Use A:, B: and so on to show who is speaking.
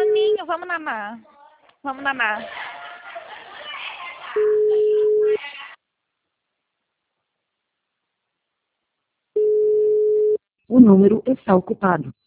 A: soninho, vamos nanar. Vamos nanar.
B: O número está ocupado.